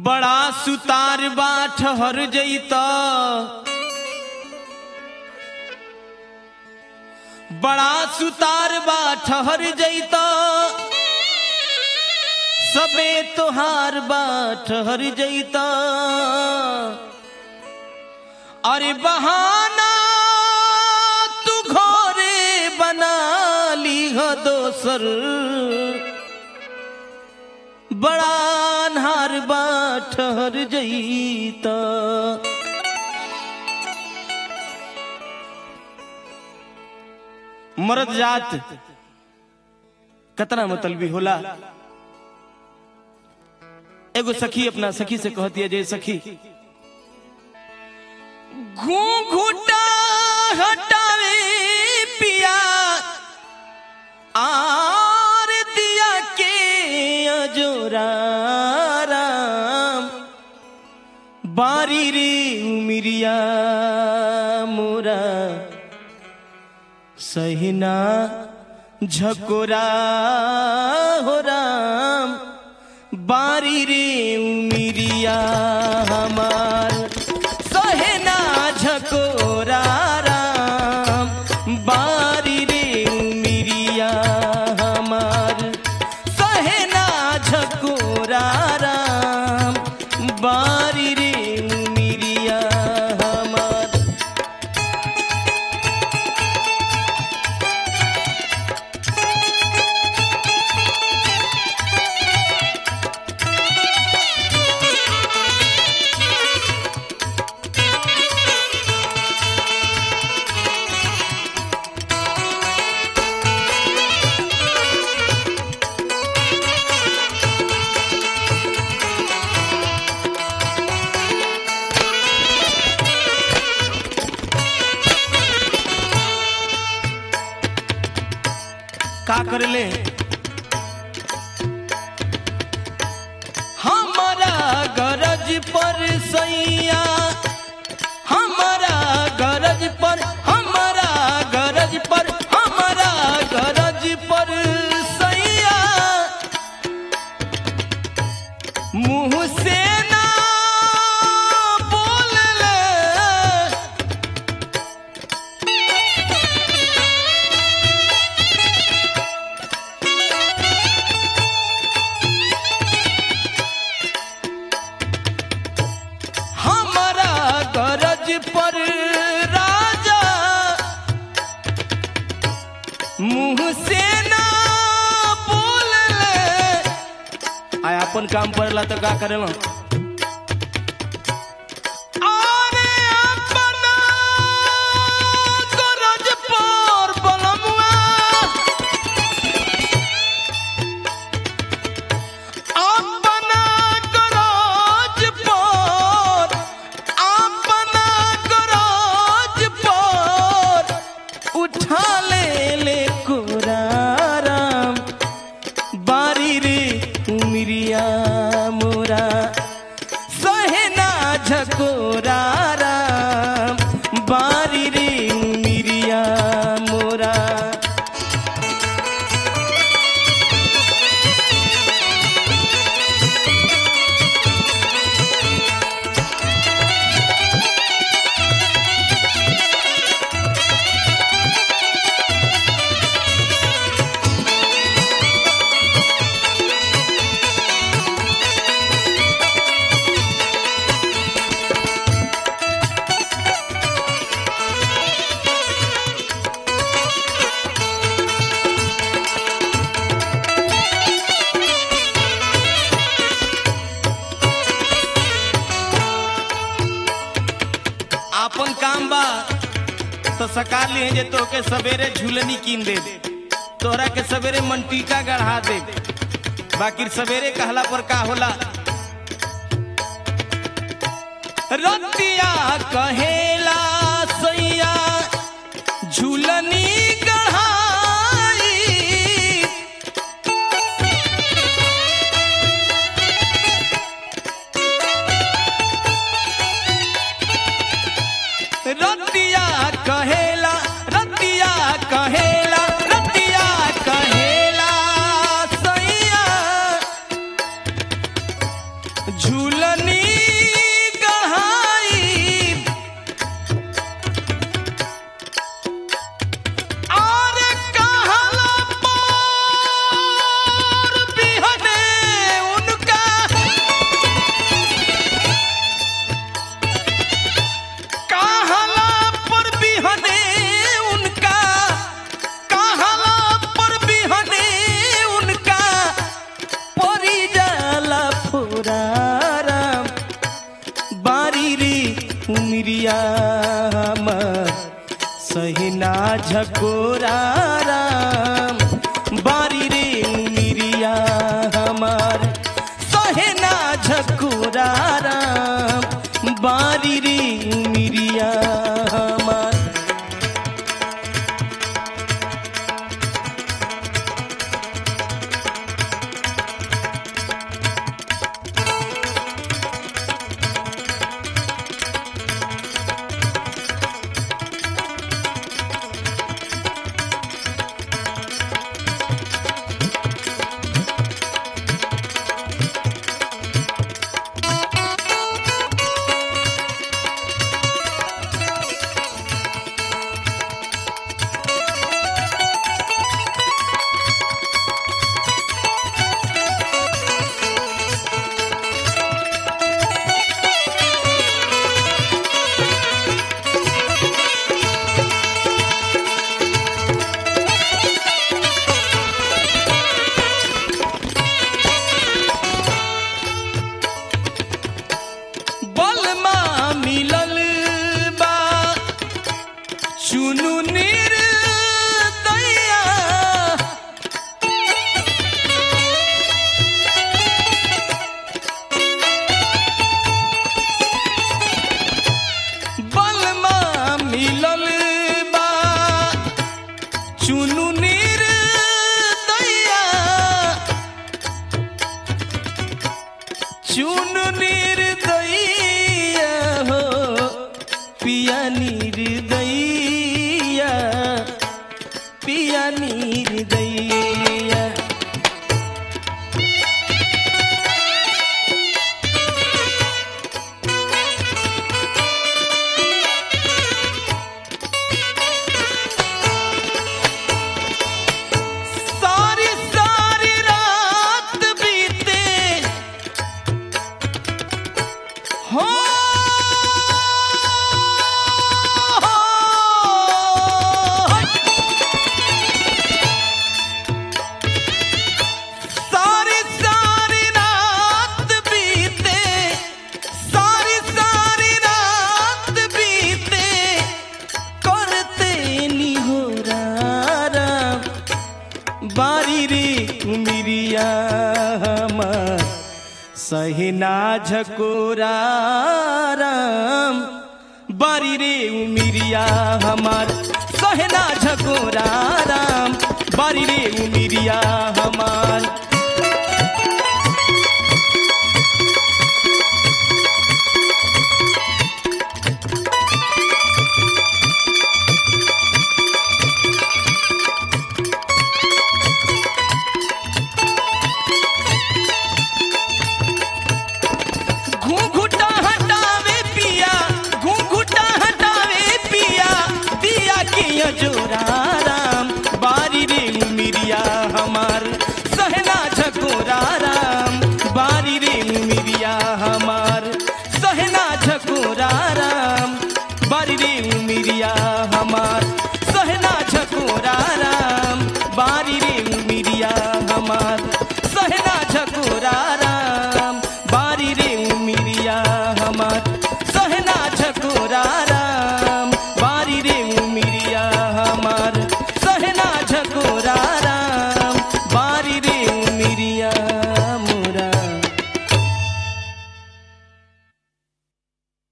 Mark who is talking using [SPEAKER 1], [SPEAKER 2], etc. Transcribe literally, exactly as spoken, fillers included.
[SPEAKER 1] बड़ा सुतार बा ठहर जईता बड़ा सुतार बा ठहर जईता सबे तोहार बा ठहर जईता अरे बहाना तू घरे बना ली हो दोसर बड़ा अन्हार बा ठहर जईता मर्द जात कतना मतलबी होला। एगो सखी अपना सखी से कहती है जे सखी घूंघूटा हटावे पिया आर दिया के अजोरा राम बारी रे उमिरिया मोरा सहिना झकोरा हो राम बारी रे उमिरिया हमार सहिना झकोरा राम बारी रे उमिरिया हमार सहिना झकोरा राम बारी रे उमिरिया हमार। का करले हमारा गरज पर सैया हमारा गरज पर हमारा गरज पर हमारा गरज पर सैया मुंह से ना बोलले पर राजा मुंह से ना बोलले आय अपन काम पड़ला तो का करेला अरे अपना गरज पर बलमुआ अपना गरज पर उठा ले ले कोराराम बारी रे उमिरिया मोरा सहेना झकोरा राम बारी रे उमिरिया मोरा। अपन काम बा तो सकार लिए जे तो के सवेरे झूलनी कीन दे तोहरा के सवेरे मनटीका गढ़ा दे बाकी सवेरे कहला पर का होला रतिया कहेला सैया झूलनी गढ़ाई रतिया कहेला रतिया कहेला रतिया कहेला सैया झूला झूलनी गढ़ाई और कहला पर बिहने उनका कहला पर बिहने उनका कहला पर बिहने उनका परी जाला फुराराम बारी रे उमरिया हमर सहिना झकोरा राम बारी रे उमरिया हमार सहिना झकोरा राम बारी रे उमरिया हमार बलमा मिलल बा चुनु निर्दया बलमा मिलल बा चुनु निर्दया चुनु निर्दया हो पिया निर्दया पिया निर्दया सारी सारी रात बीते हो सारी सारी रात बीते सारी सारी रात बीते करते निहोरा राम बारी रे उमरिया हमार सहिना झकोरा राम बारी रे उमरिया हमार सहिना झकोरा राम बारी रे उमरिया हमार